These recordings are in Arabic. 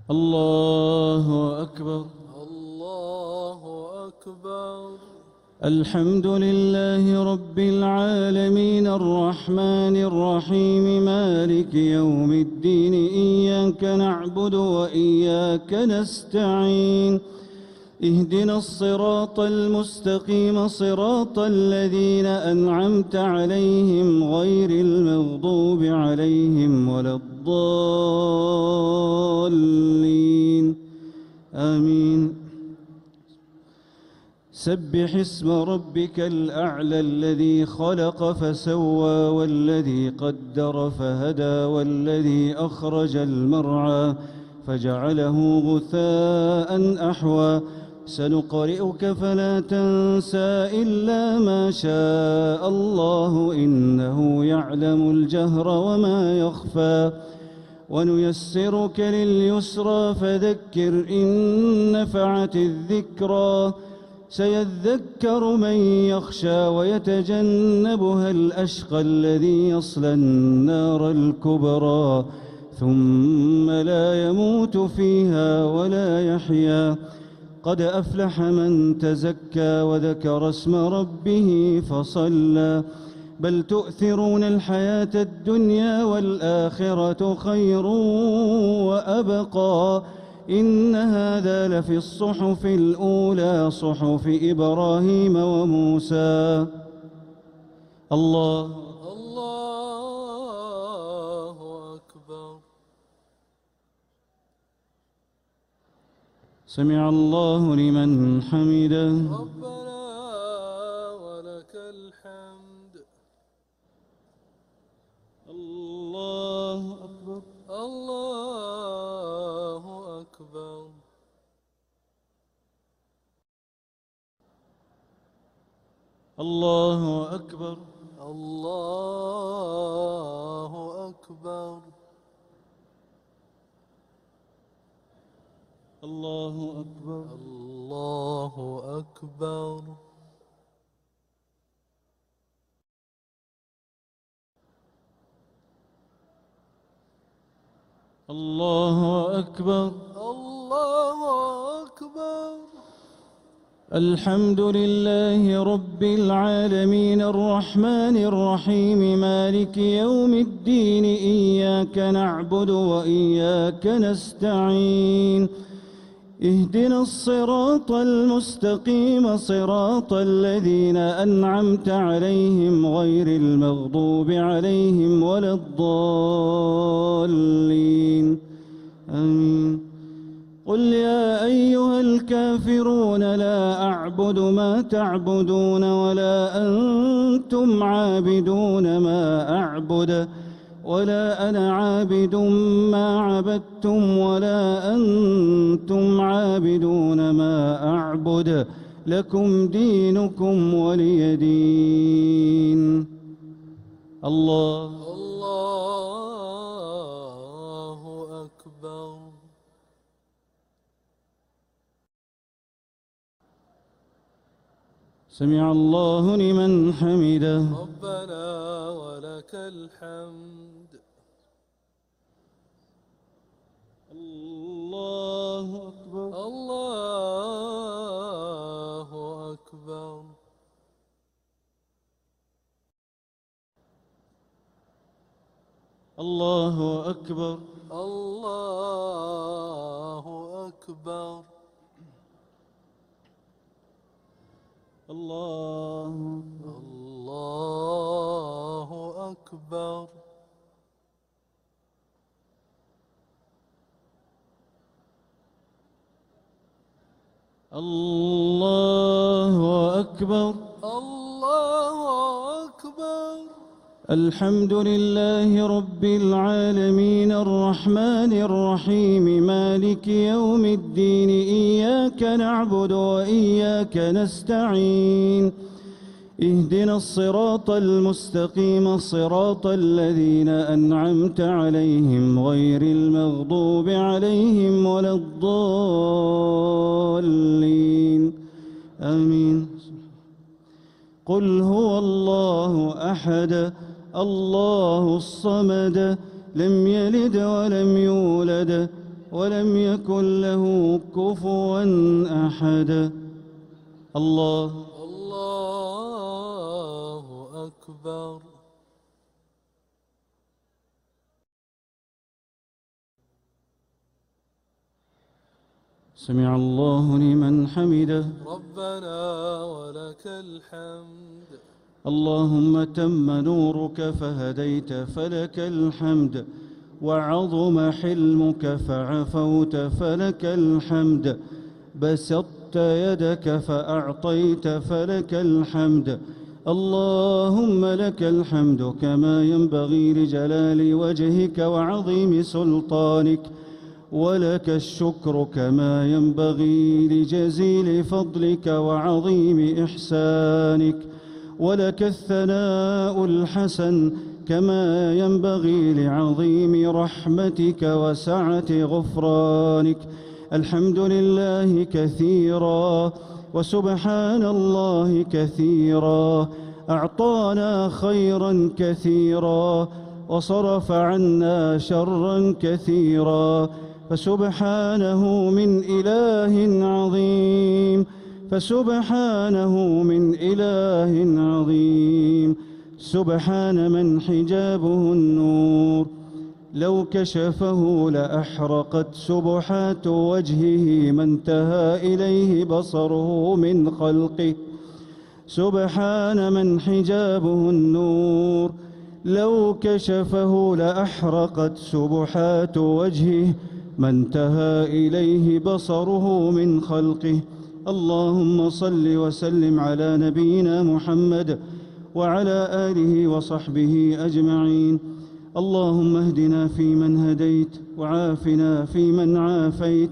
الله أكبر. الله أكبر. الحمد لله رب العالمين الرحمن الرحيم مالك يوم الدين إياك نعبد وإياك نستعين اهدنا الصراط المستقيم صراط الذين أنعمت عليهم غير المغضوب عليهم ولا الضالين آمين. سبح اسم ربك الأعلى الذي خلق فسوى والذي قدر فهدى والذي أخرج المرعى فجعله غثاء أحوى سنقرئك فلا تنسى إلا ما شاء الله إنه يعلم الجهر وما يخفى ونيسرك لليسرى فذكر إن نفعت الذكرى سيذكر من يخشى ويتجنبها الأشقى الذي يصلى النار الكبرى ثم لا يموت فيها ولا يحيا قد أفلح من تزكى وذكر اسم ربه فصلى بل تؤثرون الحياة الدنيا والآخرة خير وأبقى إن هذا لفي الصحف الأولى صحف إبراهيم وموسى. الله أكبر. سمع الله لمن حمده. ربنا ولك الحمد. الله أكبر. الله أكبر. الله أكبر. الله أكبر. الله أكبر. الله أكبر. الله أكبر. الله أكبر. الحمد لله رب العالمين الرحمن الرحيم مالك يوم الدين إياك نعبد وإياك نستعين اهدنا الصراط المستقيم صراط الذين أنعمت عليهم غير المغضوب عليهم ولا الضالين آمين. قل يا أيها الكافرون لا أعبد ما تعبدون ولا أنتم عابدون ما أعبد ولا أنا عابد ما عبدتم ولا أنتم عابدون ما أعبد لكم دينكم ولي دين. الله أكبر. سمع الله لمن حمده. ربنا ولك الحمد. الله أكبر. الله أكبر. الله أكبر. الله أكبر. الله أكبر. الله أكبر. الله أكبر. الحمد لله رب العالمين الرحمن الرحيم مالك يوم الدين إياك نعبد وإياك نستعين اهدنا الصراط المستقيم صراط الذين أنعمت عليهم غير المغضوب عليهم ولا الضالين آمين. قل هو الله أحد الله الصمد لم يلد ولم يولد ولم يكن له كفوا أحد. الله الله أكبر. سمع الله لمن حمده. ربنا ولك الحمد. اللهم تم نورك فهديت فلك الحمد، وعظم حلمك فعفوت فلك الحمد، بسطت يدك فأعطيت فلك الحمد. اللهم لك الحمد كما ينبغي لجلال وجهك وعظيم سلطانك، ولك الشكر كما ينبغي لجزيل فضلك وعظيم إحسانك، ولك الثناء الحسن كما ينبغي لعظيم رحمتك وسعة غفرانك. الحمد لله كثيرا وسبحان الله كثيرا، أعطانا خيرا كثيرا وصرف عنا شرا كثيرا، فسبحانه من إله عظيم، فسبحانه من إله عظيم. سبحان من حجابه النور، لو كشفه لأحرقت سبحات وجهه ما انتهى إليه بصره من خلقه. سبحان من حجابه النور، لو كشفه لأحرقت سبحات وجهه ما انتهى إليه بصره من خلقه. اللهم صل وسلم على نبينا محمد وعلى آله وصحبه أجمعين. اللهم اهدنا فيمن هديت، وعافنا فيمن عافيت،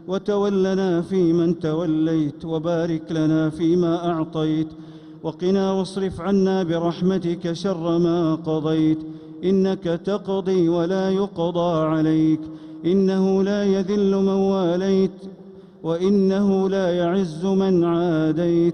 وتولنا فيمن توليت، وبارك لنا فيما أعطيت، وقنا واصرف عنا برحمتك شر ما قضيت. إنك تقضي ولا يقضى عليك، إنه لا يذل من واليت، وإنه لا يعز من عاديت.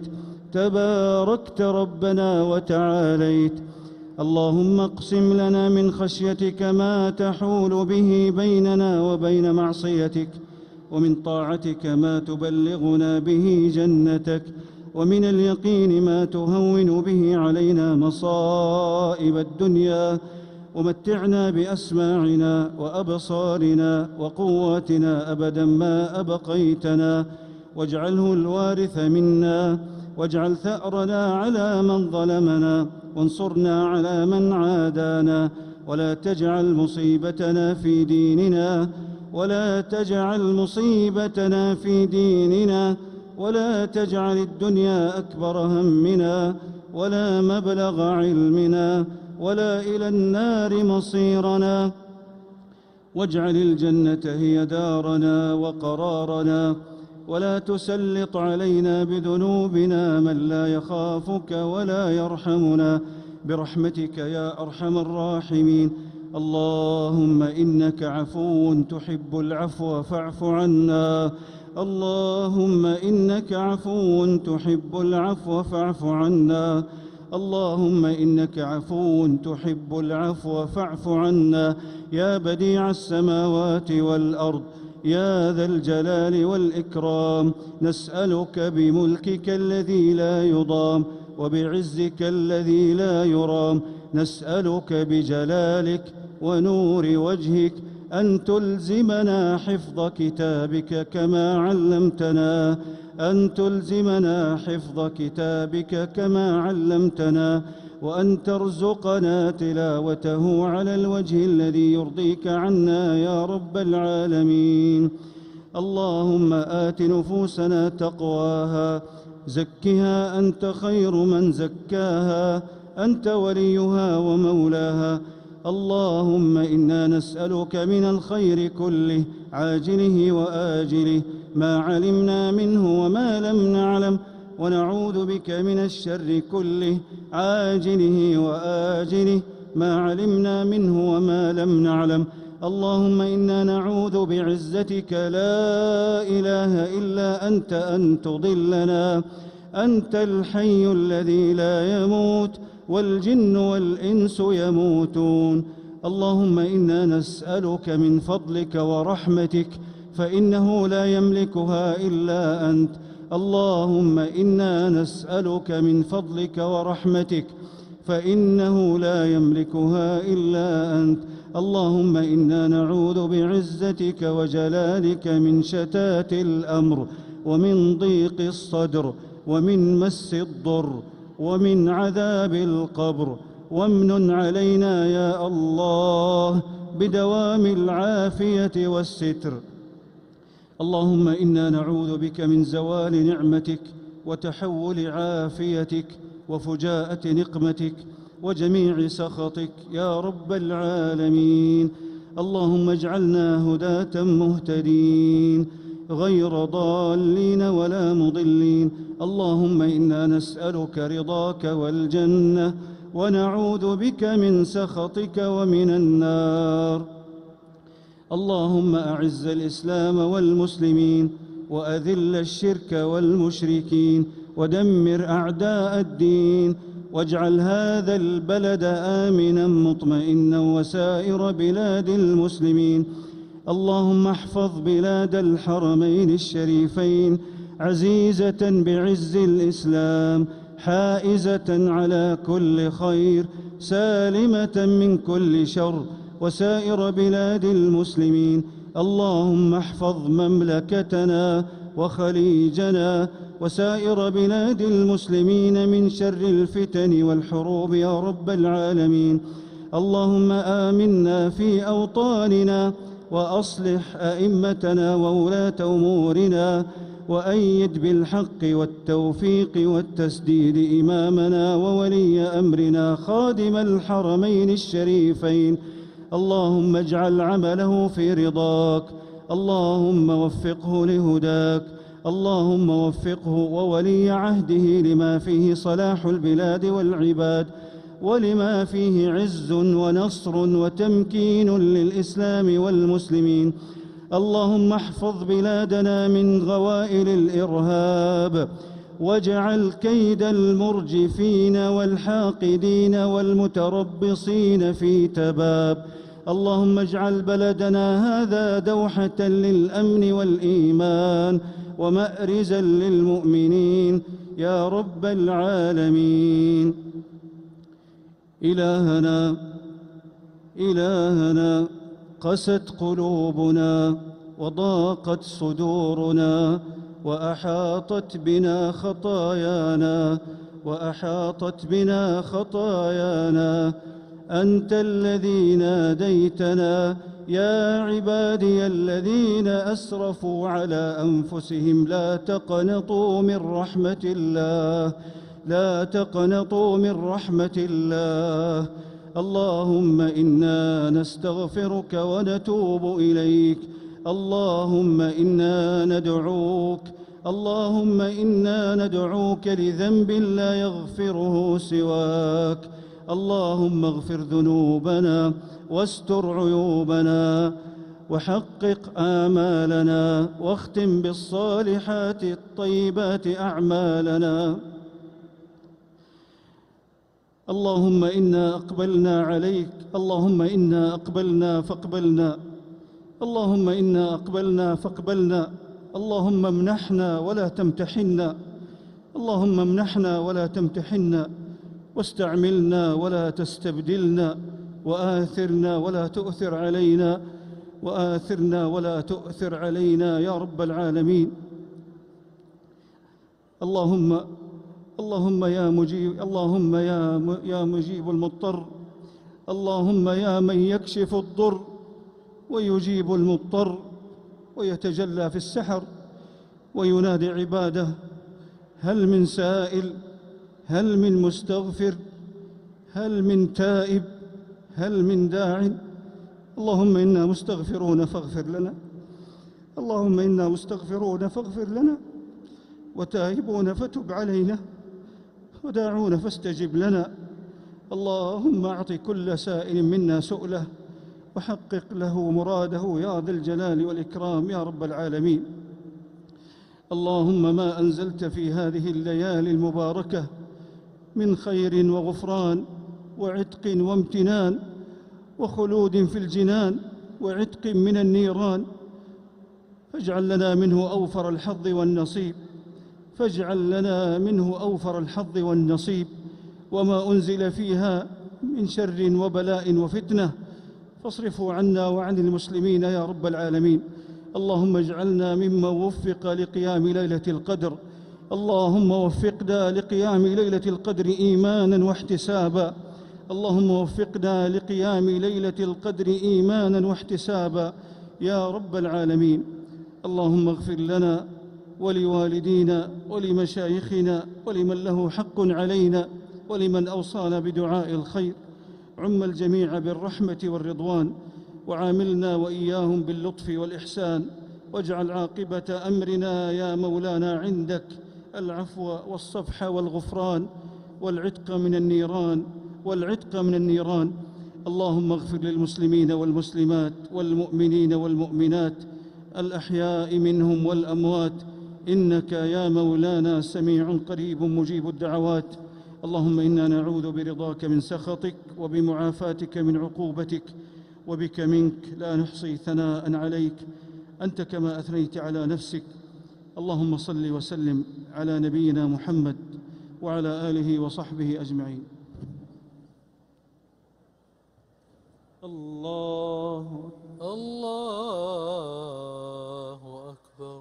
تباركت ربنا وتعاليت. اللهم اقسم لنا من خشيتك ما تحول به بيننا وبين معصيتك، ومن طاعتك ما تبلغنا به جنتك، ومن اليقين ما تهون به علينا مصائب الدنيا، ومتعنا بأسماعنا وأبصارنا وقواتنا أبدا ما أبقيتنا، واجعله الوارث منا، واجعل ثأرنا على من ظلمنا، وانصرنا على من عادانا، ولا تجعل مصيبتنا في ديننا، ولا تجعل مصيبتنا في ديننا، ولا تجعل الدنيا أكبر همنا، ولا مبلغ علمنا، ولا إلى النار مصيرنا، واجعل الجنة هي دارنا وقرارنا، ولا تسلط علينا بذنوبنا من لا يخافك ولا يرحمنا، برحمتك يا أرحم الراحمين. اللهم إنك عفو تحب العفو فاعف عنا. اللهم إنك عفو تحب العفو فاعف عنا. اللهم إنك عفو تحب العفو فاعف عنا. يا بديع السماوات والأرض، يا ذا الجلال والإكرام، نسألك بملكك الذي لا يضام، وبعزك الذي لا يرام، نسألك بجلالك ونور وجهك أن تلزمنا حفظ كتابك كما علمتنا، أن تلزمنا حفظ كتابك كما علمتنا، وأن ترزقنا تلاوته على الوجه الذي يرضيك عنا يا رب العالمين. اللهم آت نفوسنا تقواها، زكها أنت خير من زكاها، أنت وليها ومولاها. اللهم إنا نسألك من الخير كله عاجله وآجله، ما علمنا منه وما لم نعلم، ونعوذ بك من الشر كله عاجله وآجله، ما علمنا منه وما لم نعلم. اللهم إنا نعوذ بعزتك لا إله إلا أنت أن تضلنا. أنت الحي الذي لا يموت، والجن والإنس يموتون. اللهم إنا نسألك من فضلك ورحمتك فإنه لا يملكها إلا أنت. اللهم إنا نسألك من فضلك ورحمتك فإنه لا يملكها إلا أنت. اللهم إنا نعوذ بعزتك وجلالك من شتات الأمر ومن ضيق الصدر ومن مس الضر ومن عذاب القبر. وامنن علينا يا الله بدوام العافية والستر. اللهم إنا نعوذ بك من زوال نعمتك وتحول عافيتك وفجاءة نقمتك وجميع سخطك يا رب العالمين. اللهم اجعلنا هداة مهتدين غير ضالين ولا مضلين. اللهم إنا نسألك رضاك والجنة ونعوذ بك من سخطك ومن النار. اللهم أعز الإسلام والمسلمين وأذل الشرك والمشركين ودمر أعداء الدين واجعل هذا البلد آمنا مطمئنا وسائر بلاد المسلمين. اللهم احفظ بلاد الحرمين الشريفين عزيزة بعز الإسلام حائزة على كل خير سالمة من كل شر وسائر بلاد المسلمين. اللهم احفظ مملكتنا وخليجنا وسائر بلاد المسلمين من شر الفتن والحروب يا رب العالمين. اللهم آمنا في أوطاننا وأصلح أئمتنا وولاة أمورنا وأيد بالحق والتوفيق والتسديد إمامنا وولي أمرنا خادم الحرمين الشريفين. اللهم اجعل عمله في رضاك. اللهم وفقه لهداك. اللهم وفقه وولي عهده لما فيه صلاح البلاد والعباد ولما فيه عز ونصر وتمكين للإسلام والمسلمين. اللهم احفظ بلادنا من غوائل الإرهاب واجعل كيد المرجفين والحاقدين والمتربصين في تباب. اللهم اجعل بلدنا هذا دوحة للأمن والإيمان ومأرزا للمؤمنين يا رب العالمين. إلهنا قست قلوبنا وضاقت صدورنا وأحاطت بنا خطايانا أنت الذي ناديتنا يا عبادي الذين أسرفوا على أنفسهم لا تقنطوا من رحمة الله. اللهم إنا نستغفرك ونتوب إليك. اللهم إنا ندعوك لذنب لا يغفره سواك. اللهم اغفر ذنوبنا واستر عيوبنا وحقق آمالنا واختم بالصالحات الطيبات أعمالنا. اللهم إنا أقبلنا عليك. اللهم إنا أقبلنا فاقبلنا. اللهم إنا أقبلنا فاقبلنا. اللهم امنحنا ولا تمتحنا. اللهم امنحنا ولا تمتحنا واستعملنا ولا تستبدلنا وآثرنا ولا تؤثر علينا يا رب العالمين. اللهم يا مجيب المضطر. اللهم يا من يكشف الضر ويجيب المضطر ويتجلى في السحر وينادي عباده هل من سائل، هل من مستغفر، هل من تائب، هل من داع. اللهم إنا مستغفرون فاغفر لنا. اللهم إنا مستغفرون فاغفر لنا وتائبون فتب علينا وداعون فاستجب لنا. اللهم أعط كل سائل منا سؤله وحقق له مراده يا ذا الجلال والإكرام يا رب العالمين. اللهم ما أنزلت في هذه الليالي المباركة من خير وغفران وعتق وامتنان وخلود في الجنان وعتق من النيران فاجعل لنا منه أوفر الحظ والنصيب، فاجعل لنا منه أوفر الحظ والنصيب، وما أنزل فيها من شر وبلاء وفتنة فاصرفه عنا وعن المسلمين يا رب العالمين. اللهم اجعلنا ممن وفق لقيام ليلة القدر، اللهم وفقنا لقيام ليلة القدر إيمانا واحتسابا، اللهم وفقنا لقيام ليلة القدر إيمانا واحتسابا يا رب العالمين. اللهم اغفر لنا ولوالدينا ولمشايخنا ولمن له حق علينا ولمن أوصانا بدعاء الخير. عم الجميع بالرحمة والرضوان، وعاملنا وإياهم باللطف والإحسان، واجعل عاقبة أمرنا يا مولانا عندك العفو والصفح والغفران والعتق من النيران اللهم اغفر للمسلمين والمسلمات والمؤمنين والمؤمنات الأحياء منهم والأموات، إنك يا مولانا سميع قريب مجيب الدعوات. اللهم إنا نعوذ برضاك من سخطك وبمعافاتك من عقوبتك، وبك منك لا نحصي ثناء عليك أنت كما أثنيت على نفسك. اللهم صل وسلم على نبينا محمد وعلى آله وصحبه أجمعين. الله أكبر.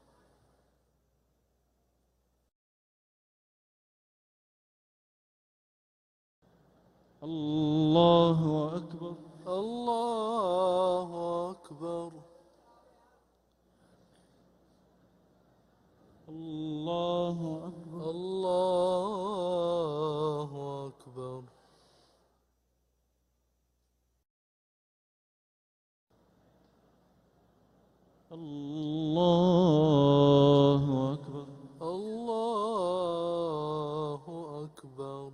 الله أكبر. الله أكبر. الله أكبر. الله أكبر. الله أكبر. الله أكبر.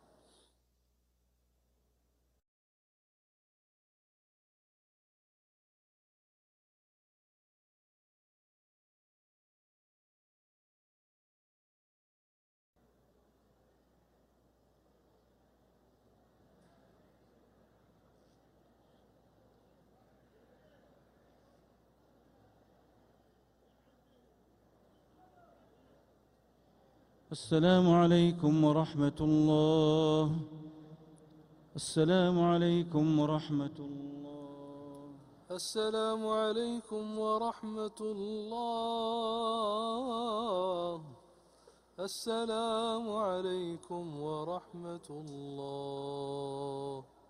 السلام عليكم ورحمة الله. السلام عليكم ورحمة الله. السلام عليكم ورحمة الله. السلام عليكم ورحمة الله.